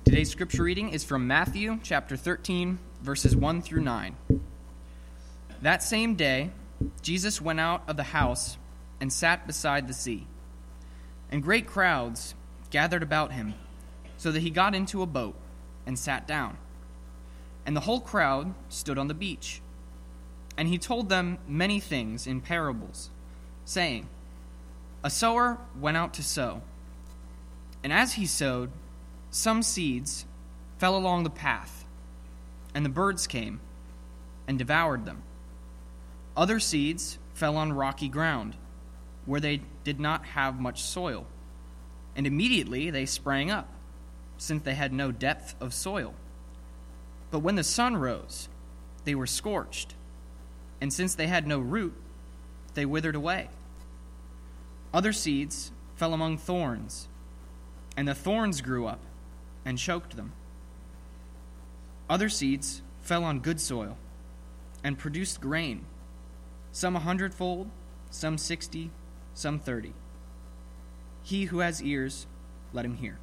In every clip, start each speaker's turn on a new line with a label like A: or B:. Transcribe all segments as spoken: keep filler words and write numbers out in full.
A: Today's scripture reading is from Matthew chapter thirteen, verses one through nine. That same day, Jesus went out of the house and sat beside the sea. And great crowds gathered about him, so that he got into a boat and sat down. And the whole crowd stood on the beach. And he told them many things in parables, saying, A sower went out to sow. And as he sowed, some seeds fell along the path, and the birds came and devoured them. Other seeds fell on rocky ground, where they did not have much soil. And immediately they sprang up, since they had no depth of soil. But when the sun rose, they were scorched, and since they had no root, they withered away. Other seeds fell among thorns, and the thorns grew up and choked them. Other seeds fell on good soil and produced grain, some a hundredfold, some sixty, some thirty. He who has ears, let him hear.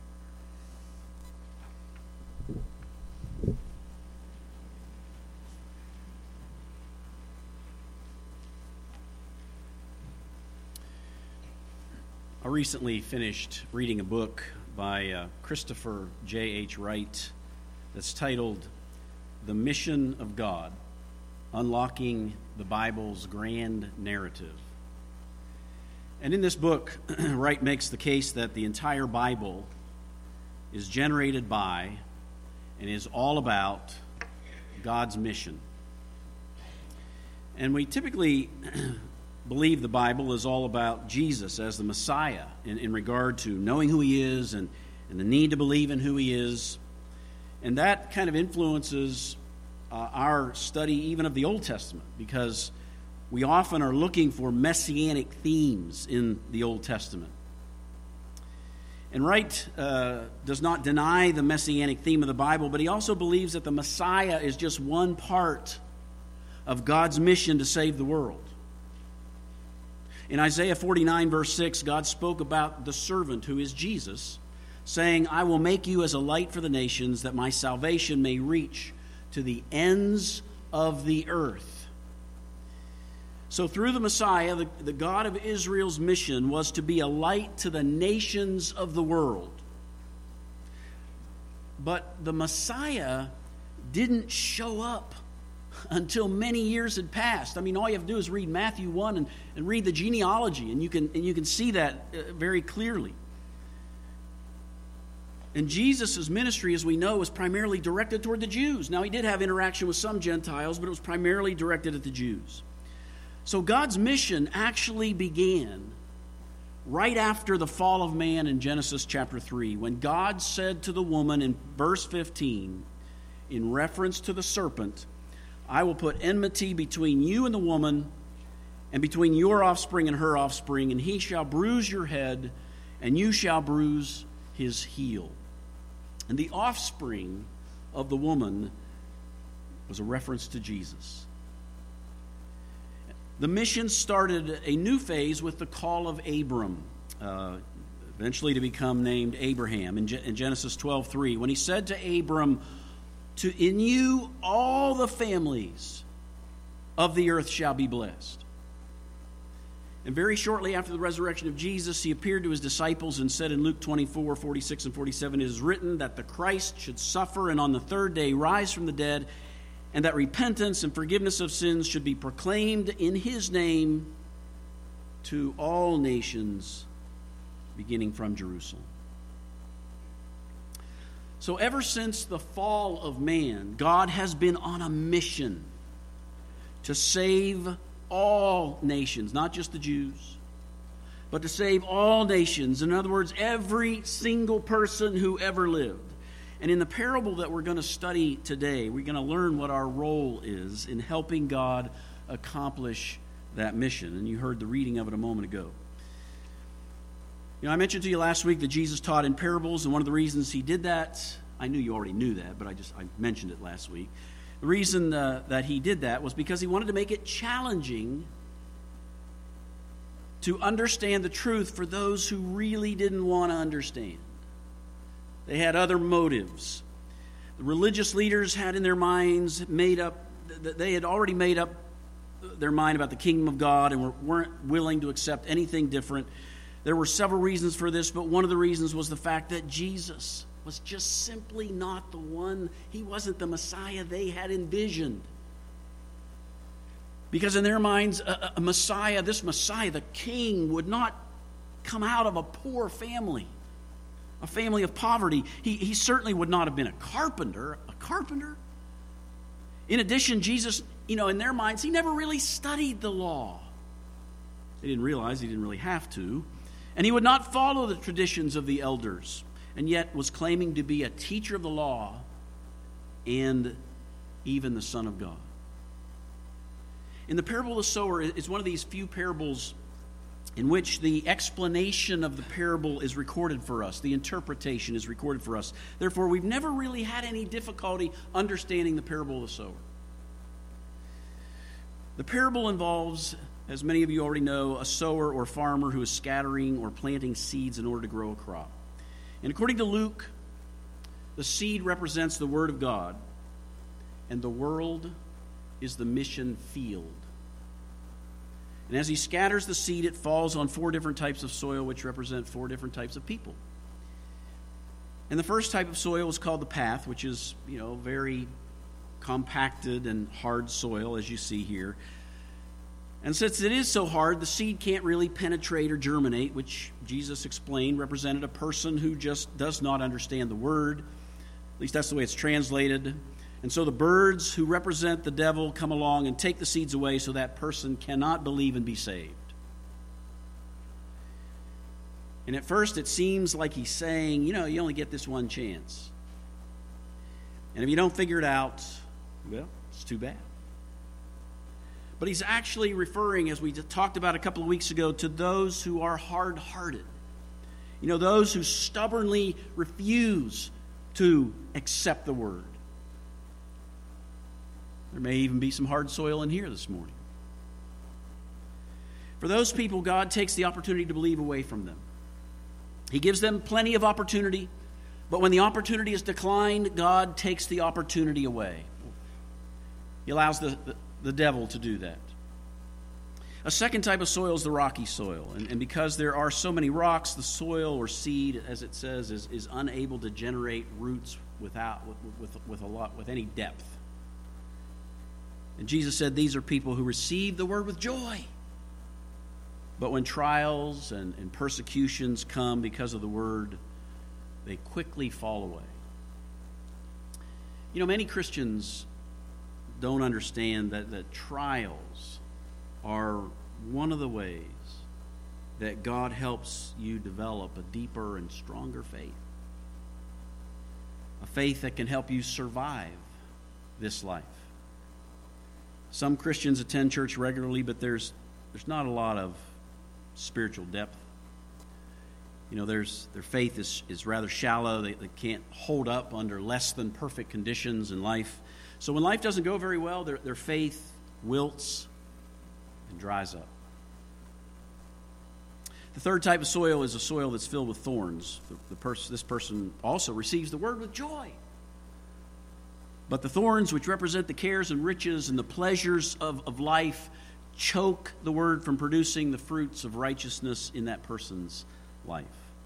B: I recently finished reading a book by uh, Christopher J H Wright that's titled The Mission of God, Unlocking the Bible's Grand Narrative. And in this book, Wright makes the case that the entire Bible is generated by and is all about God's mission. And we typically believe the Bible is all about Jesus as the Messiah in, in regard to knowing who he is and, and the need to believe in who he is. And that kind of influences uh, our study even of the Old Testament, because we often are looking for messianic themes in the Old Testament. And Wright uh, does not deny the messianic theme of the Bible, but he also believes that the Messiah is just one part of God's mission to save the world. In Isaiah forty-nine, verse six, God spoke about the servant who is Jesus, saying, I will make you as a light for the nations, that my salvation may reach to the ends of the earth. So through the Messiah, the, the God of Israel's mission was to be a light to the nations of the world. But the Messiah didn't show up until many years had passed. I mean, all you have to do is read Matthew one and, and read the genealogy, and you can and you can see that uh, very clearly. And Jesus' ministry, as we know, was primarily directed toward the Jews. Now, he did have interaction with some Gentiles, but it was primarily directed at the Jews. So God's mission actually began right after the fall of man in Genesis chapter three, when God said to the woman in verse fifteen, in reference to the serpent, I will put enmity between you and the woman, and between your offspring and her offspring, and he shall bruise your head, and you shall bruise his heel. And the offspring of the woman was a reference to Jesus. The mission started a new phase with the call of Abram, uh, eventually to become named Abraham, in, Ge- in Genesis twelve three, when he said to Abram, To in you all the families of the earth shall be blessed. And very shortly after the resurrection of Jesus, he appeared to his disciples and said in Luke twenty-four, forty-six and forty-seven, It is written that the Christ should suffer and on the third day rise from the dead, and that repentance and forgiveness of sins should be proclaimed in his name to all nations, beginning from Jerusalem. So ever since the fall of man, God has been on a mission to save all nations, not just the Jews, but to save all nations. In other words, every single person who ever lived. And in the parable that we're going to study today, we're going to learn what our role is in helping God accomplish that mission. And you heard the reading of it a moment ago. You know, I mentioned to you last week that Jesus taught in parables, and one of the reasons he did that, I knew you already knew that, but I just I mentioned it last week. The reason uh, that he did that was because he wanted to make it challenging to understand the truth for those who really didn't want to understand. They had other motives. The religious leaders had in their minds made up, they had already made up their mind about the kingdom of God and weren't willing to accept anything different. There were several reasons for this, but one of the reasons was the fact that Jesus was just simply not the one. He wasn't the Messiah they had envisioned. Because in their minds, a, a Messiah, this Messiah, the king, would not come out of a poor family, a family of poverty. He, he certainly would not have been a carpenter, a carpenter. In addition, Jesus, you know, in their minds, he never really studied the law. They didn't realize he didn't really have to. And he would not follow the traditions of the elders, and yet was claiming to be a teacher of the law and even the Son of God. In the parable of the sower, it's one of these few parables in which the explanation of the parable is recorded for us. The interpretation is recorded for us. Therefore, we've never really had any difficulty understanding the parable of the sower. The parable involves, as many of you already know, a sower or farmer who is scattering or planting seeds in order to grow a crop. And according to Luke, the seed represents the Word of God, and the world is the mission field. And as he scatters the seed, it falls on four different types of soil, which represent four different types of people. And the first type of soil is called the path, which is, you know, very compacted and hard soil, as you see here. And since it is so hard, the seed can't really penetrate or germinate, which Jesus explained represented a person who just does not understand the word. At least that's the way it's translated. And so the birds who represent the devil come along and take the seeds away so that person cannot believe and be saved. And at first it seems like he's saying, you know, you only get this one chance. And if you don't figure it out, well, it's too bad. But he's actually referring, as we talked about a couple of weeks ago, to those who are hard-hearted. You know, those who stubbornly refuse to accept the word. There may even be some hard soil in here this morning. For those people, God takes the opportunity to believe away from them. He gives them plenty of opportunity, but when the opportunity is declined, God takes the opportunity away. He allows the, the, the devil to do that. A second type of soil is the rocky soil. And, and because there are so many rocks, the soil or seed, as it says, is, is unable to generate roots without with, with, with a lot with any depth. And Jesus said these are people who receive the word with joy. But when trials and, and persecutions come because of the word, they quickly fall away. You know, many Christians don't understand that, that trials are one of the ways that God helps you develop a deeper and stronger faith. A faith that can help you survive this life. Some Christians attend church regularly, but there's there's not a lot of spiritual depth. You know, there's their faith is, is rather shallow. They, they can't hold up under less than perfect conditions in life. So when life doesn't go very well, their, their faith wilts and dries up. The third type of soil is a soil that's filled with thorns. The, the pers- this person also receives the word with joy. But the thorns, which represent the cares and riches and the pleasures of, of life, choke the word from producing the fruits of righteousness in that person's life.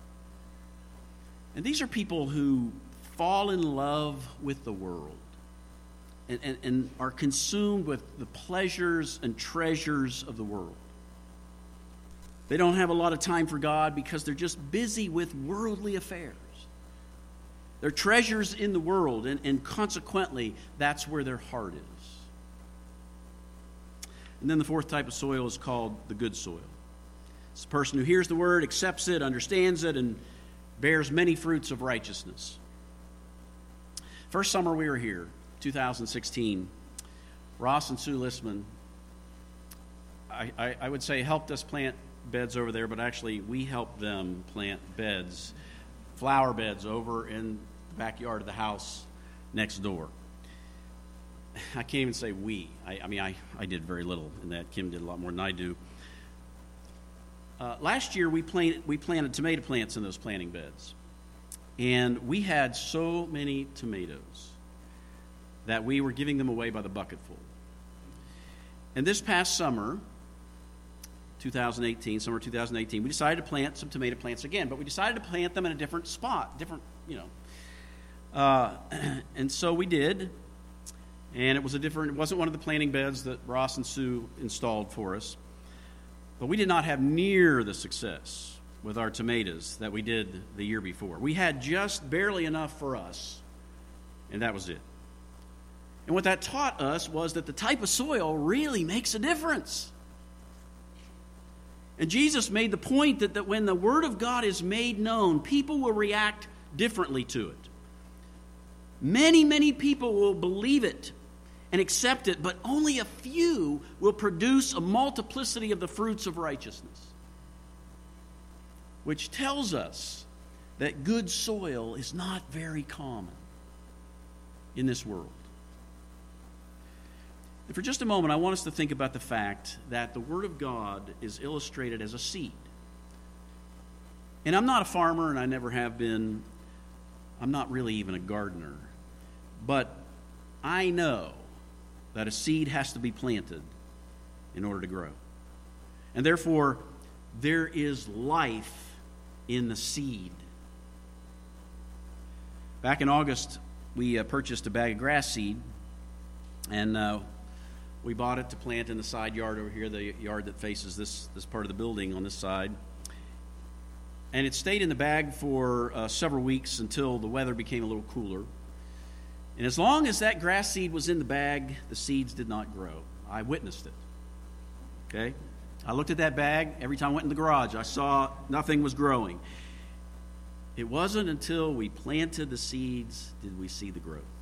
B: And these are people who fall in love with the world and, and, and are consumed with the pleasures and treasures of the world. They don't have a lot of time for God because they're just busy with worldly affairs. They're treasures in the world, and, and consequently, that's where their heart is. And then the fourth type of soil is called the good soil. It's the person who hears the word, accepts it, understands it, and bears many fruits of righteousness. First summer we were here, two thousand sixteen, Ross and Sue Listman, I, I, I would say helped us plant beds over there, but actually we helped them plant beds, flower beds over in the backyard of the house next door. I can't even say we. I, I mean, I, I did very little in that. Kim did a lot more than I do. Uh, last year, we planted, we planted tomato plants in those planting beds. And we had so many tomatoes that we were giving them away by the bucketful. And this past summer, twenty eighteen, summer twenty eighteen, we decided to plant some tomato plants again, but we decided to plant them in a different spot, different, you know. Uh, and so we did, and it was a different, it wasn't one of the planting beds that Ross and Sue installed for us, but we did not have near the success with our tomatoes that we did the year before. We had just barely enough for us, and that was it. And what that taught us was that the type of soil really makes a difference. And Jesus made the point that, that when the Word of God is made known, people will react differently to it. Many, many people will believe it and accept it, but only a few will produce a multiplicity of the fruits of righteousness, which tells us that good soil is not very common in this world. And for just a moment, I want us to think about the fact that the Word of God is illustrated as a seed. And I'm not a farmer, and I never have been. I'm not really even a gardener. But I know that a seed has to be planted in order to grow. And therefore, there is life in the seed. Back in August, we uh, purchased a bag of grass seed, and uh, we bought it to plant in the side yard over here, the yard that faces this, this part of the building on this side. And it stayed in the bag for uh, several weeks until the weather became a little cooler. And as long as that grass seed was in the bag, the seeds did not grow. I witnessed it. Okay? I looked at that bag. Every time I went in the garage, I saw nothing was growing. It wasn't until we planted the seeds did we see the growth.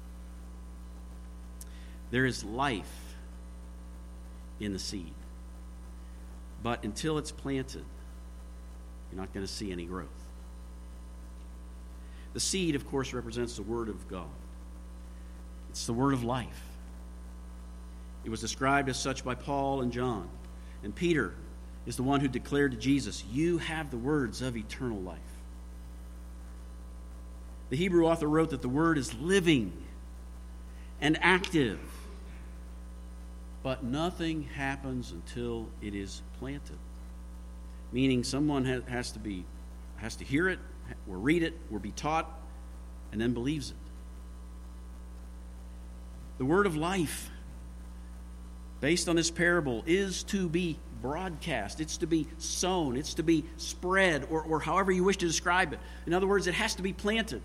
B: There is life in the seed. But until it's planted, you're not going to see any growth. The seed, of course, represents the Word of God. It's the Word of life. It was described as such by Paul and John. And Peter is the one who declared to Jesus, "You have the words of eternal life." The Hebrew author wrote that the Word is living and active. But nothing happens until it is planted. Meaning someone has to be, has to hear it, or read it, or be taught, and then believes it. The word of life, based on this parable, is to be broadcast. It's to be sown. It's to be spread, or, or however you wish to describe it. In other words, it has to be planted.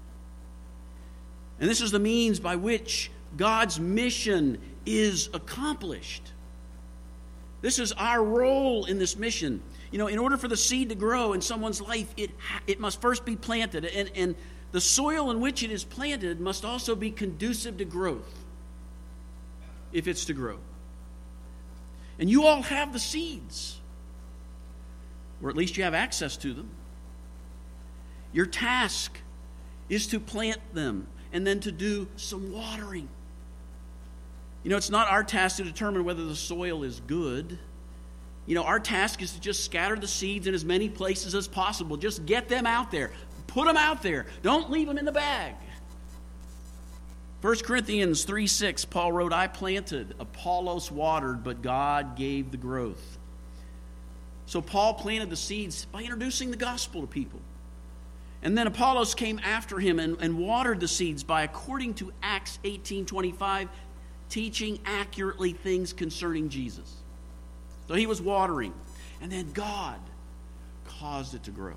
B: And this is the means by which God's mission is accomplished. This is our role in this mission. You know, in order for the seed to grow in someone's life, it ha- it must first be planted. And, and the soil in which it is planted must also be conducive to growth, if it's to grow. And you all have the seeds, or at least you have access to them. Your task is to plant them and then to do some watering. You know, it's not our task to determine whether the soil is good. You know, our task is to just scatter the seeds in as many places as possible. Just get them out there. Put them out there. Don't leave them in the bag. First Corinthians three six, Paul wrote, "I planted, Apollos watered, but God gave the growth." So Paul planted the seeds by introducing the gospel to people. And then Apollos came after him and, and watered the seeds by, according to Acts eighteen twenty-five, teaching accurately things concerning Jesus. So he was watering. And then God caused it to grow.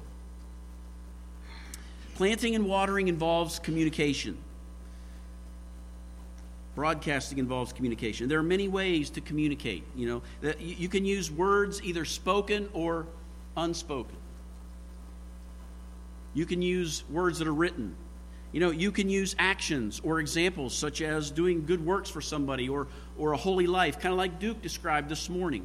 B: Planting and watering involves communication. Broadcasting involves communication. There are many ways to communicate. You know, that you can use words either spoken or unspoken. You can use words that are written. You know, you can use actions or examples such as doing good works for somebody or, or a holy life, kind of like Duke described this morning.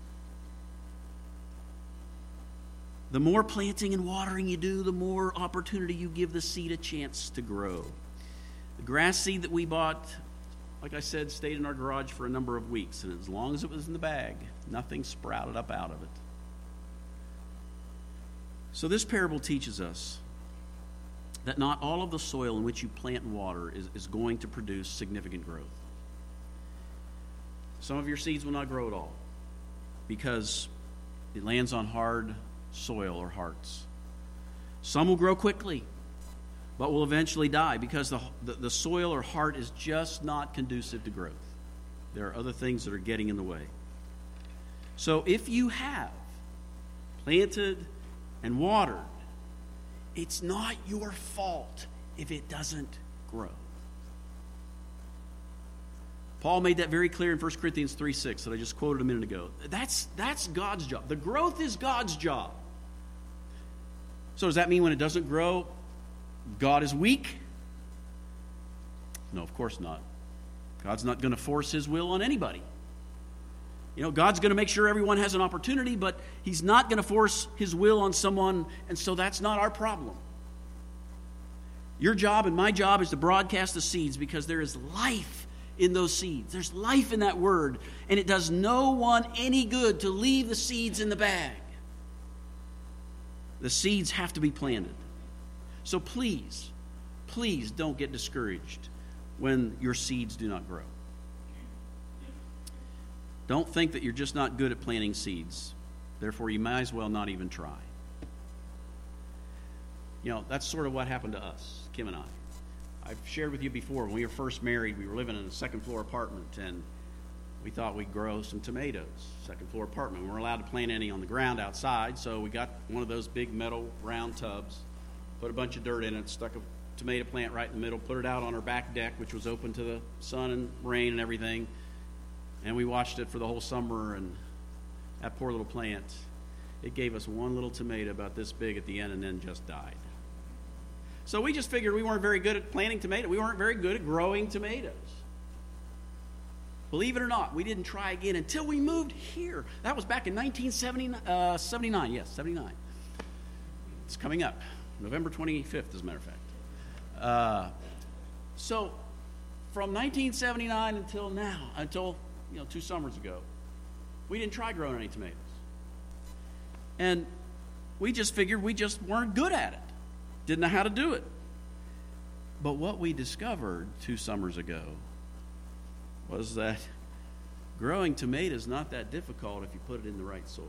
B: The more planting and watering you do, the more opportunity you give the seed a chance to grow. The grass seed that we bought, like I said, stayed in our garage for a number of weeks, and as long as it was in the bag, nothing sprouted up out of it. So this parable teaches us that not all of the soil in which you plant and water is, is going to produce significant growth. Some of your seeds will not grow at all because it lands on hard soil or hearts. Some will grow quickly, but will eventually die because the, the, the soil or heart is just not conducive to growth. There are other things that are getting in the way. So if you have planted and watered, it's not your fault if it doesn't grow. Paul made that very clear in First Corinthians three six that I just quoted a minute ago. That's, that's God's job. The growth is God's job. So does that mean when it doesn't grow, God is weak? No, of course not. God's not going to force his will on anybody. You know, God's going to make sure everyone has an opportunity, but he's not going to force his will on someone, and so that's not our problem. Your job and my job is to broadcast the seeds because there is life in those seeds. There's life in that word, and it does no one any good to leave the seeds in the bag. The seeds have to be planted. So please, please don't get discouraged when your seeds do not grow. Don't think that you're just not good at planting seeds. Therefore, you might as well not even try. You know, that's sort of what happened to us, Kim and I. I've shared with you before, when we were first married, we were living in a second-floor apartment, and we thought we'd grow some tomatoes. Second-floor apartment. We weren't allowed to plant any on the ground outside, so we got one of those big metal round tubs, put a bunch of dirt in it, stuck a tomato plant right in the middle, put it out on our back deck, which was open to the sun and rain and everything. And we watched it for the whole summer, and that poor little plant, it gave us one little tomato about this big at the end and then just died. So we just figured we weren't very good at planting tomatoes. We weren't very good at growing tomatoes. Believe it or not, we didn't try again until we moved here. That was back in nineteen seventy-nine. Yes, seventy-nine. It's coming up. November twenty-fifth, as a matter of fact. Uh, so from nineteen seventy-nine until now, until you know, two summers ago, we didn't try growing any tomatoes. And we just figured we just weren't good at it. Didn't know how to do it. But what we discovered two summers ago was that growing tomatoes is not that difficult if you put it in the right soil.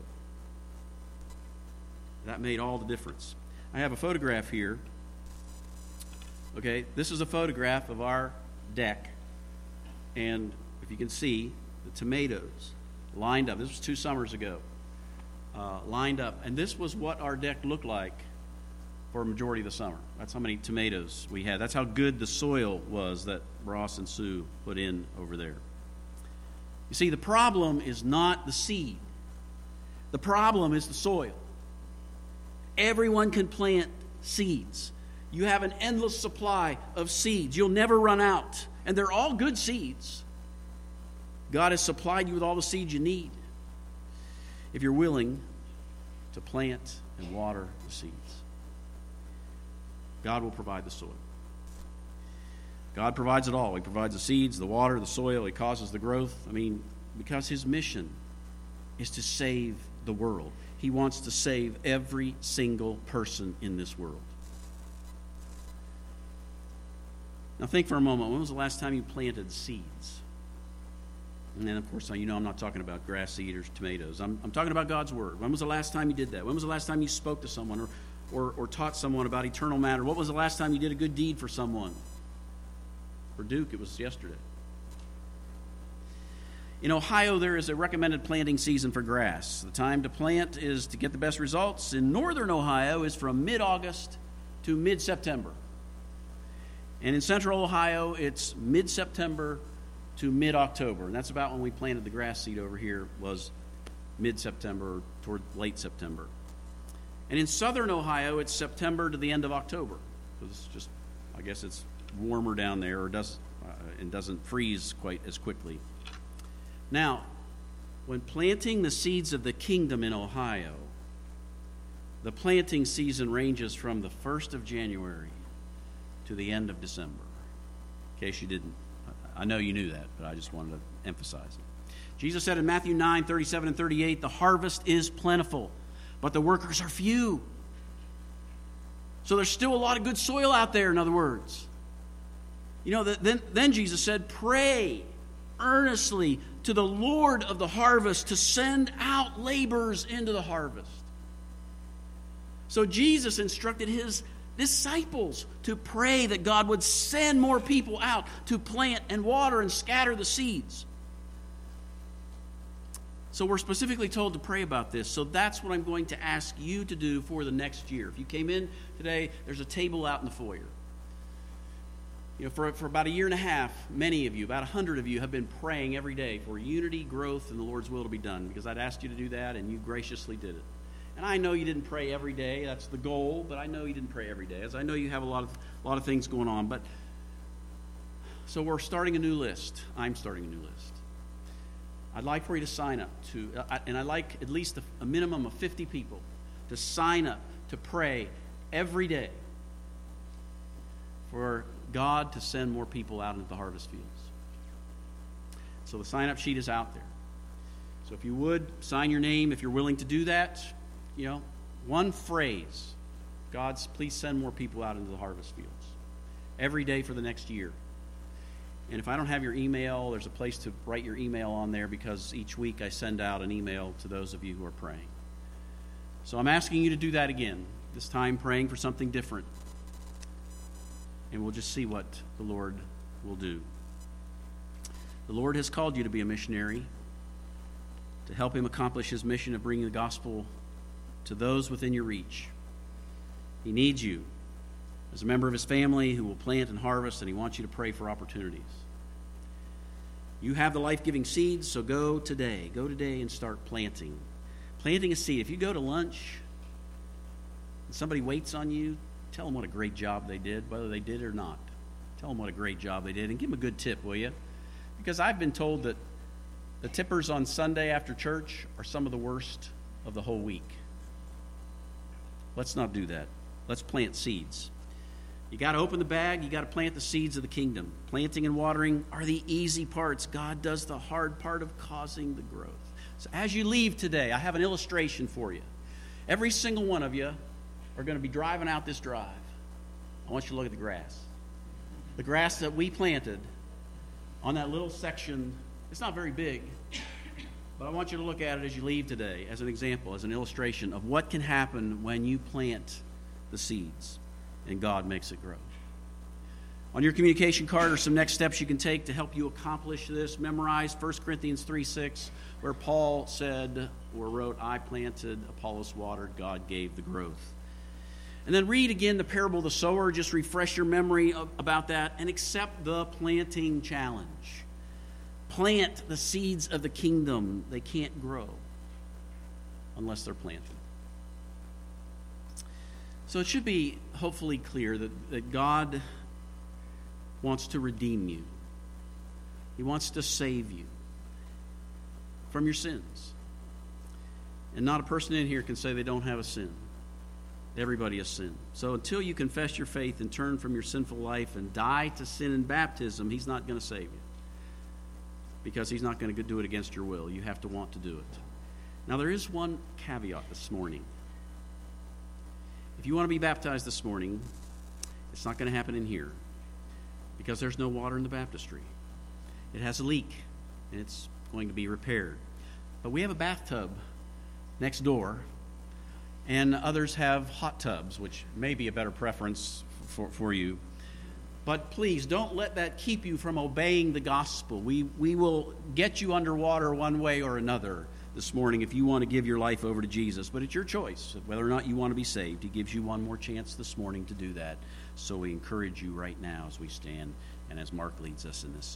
B: That made all the difference. I have a photograph here. Okay, this is a photograph of our deck. And if you can see, the tomatoes lined up. This was two summers ago. Uh, lined up. And this was what our deck looked like for a majority of the summer. That's how many tomatoes we had. That's how good the soil was that Ross and Sue put in over there. You see, the problem is not the seed. The problem is the soil. Everyone can plant seeds. You have an endless supply of seeds. You'll never run out. And they're all good seeds. God has supplied you with all the seeds you need if you're willing to plant and water the seeds. God will provide the soil. God provides it all. He provides the seeds, the water, the soil. He causes the growth. I mean, because his mission is to save the world. He wants to save every single person in this world. Now think for a moment. When was the last time you planted seeds? And then, of course, you know I'm not talking about grass seed or tomatoes. I'm, I'm talking about God's Word. When was the last time you did that? When was the last time you spoke to someone or, or, or taught someone about eternal matter? What was the last time you did a good deed for someone? For Duke, it was yesterday. In Ohio, there is a recommended planting season for grass. The time to plant is to get the best results. In northern Ohio is from mid-August to mid-September. And in central Ohio, it's mid-September to mid-October. And that's about when we planted the grass seed over here, was mid-September toward late September. And in southern Ohio, it's September to the end of October. So it's just, I guess it's warmer down there, or does uh, and doesn't freeze quite as quickly. Now, when planting the seeds of the kingdom in Ohio, the planting season ranges from the first of January to the end of December. In case you didn't, I know you knew that, but I just wanted to emphasize it. Jesus said in Matthew nine, thirty-seven and thirty-eight, the harvest is plentiful, but the workers are few. So there's still a lot of good soil out there, in other words. You know, then, then Jesus said, pray earnestly to the Lord of the harvest to send out laborers into the harvest. So Jesus instructed his disciples to pray that God would send more people out to plant and water and scatter the seeds. So we're specifically told to pray about this. So that's what I'm going to ask you to do for the next year. If you came in today, there's a table out in the foyer. You know, for, for about a year and a half, many of you, about a hundred of you, have been praying every day for unity, growth, and the Lord's will to be done, because I'd asked you to do that, and you graciously did it. And I know you didn't pray every day. That's the goal, but I know you didn't pray every day, as I know you have a lot of a lot of things going on. But so we're starting a new list. I'm starting a new list. I'd like for you to sign up to, uh, and I'd like at least a, a minimum of fifty people to sign up to pray every day for God to send more people out into the harvest fields. So the sign-up sheet is out there. So if you would, sign your name if you're willing to do that. You know, one phrase, God's, please send more people out into the harvest fields every day for the next year. And if I don't have your email, there's a place to write your email on there, because each week I send out an email to those of you who are praying. So I'm asking you to do that again, this time praying for something different. And we'll just see what the Lord will do. The Lord has called you to be a missionary, to help him accomplish his mission of bringing the gospel to those within your reach. He needs you as a member of his family who will plant and harvest, and he wants you to pray for opportunities. You have the life-giving seeds, so go today. Go today and start planting. Planting a seed. If you go to lunch and somebody waits on you, tell them what a great job they did, whether they did or not. Tell them what a great job they did, and give them a good tip, will you? Because I've been told that the tippers on Sunday after church are some of the worst of the whole week. Let's not do that. Let's plant seeds. You got to open the bag. You got to plant the seeds of the kingdom. Planting and watering are the easy parts. God does the hard part of causing the growth. So as you leave today, I have an illustration for you. Every single one of you are going to be driving out this drive. I want you to look at the grass. The grass that we planted on that little section, it's not very big, but I want you to look at it as you leave today as an example, as an illustration of what can happen when you plant the seeds and God makes it grow. On your communication card are some next steps you can take to help you accomplish this. Memorize First Corinthians three six, where Paul said or wrote, I planted, Apollos watered, God gave the growth. And then read again the parable of the sower. Just refresh your memory of, about that, and accept the planting challenge. Plant the seeds of the kingdom. They can't grow unless they're planted. So it should be hopefully clear that, that God wants to redeem you. He wants to save you from your sins. And not a person in here can say they don't have a sin. Everybody has sinned. So until you confess your faith and turn from your sinful life and die to sin in baptism, he's not going to save you. Because he's not going to do it against your will. You have to want to do it. Now there is one caveat this morning. If you want to be baptized this morning, it's not going to happen in here, because there's no water in the baptistry. It has a leak, and it's going to be repaired. But we have a bathtub next door, and others have hot tubs, which may be a better preference for, for you. But please, don't let that keep you from obeying the gospel. We, we will get you underwater one way or another this morning if you want to give your life over to Jesus. But it's your choice whether or not you want to be saved. He gives you one more chance this morning to do that. So we encourage you right now as we stand and as Mark leads us in this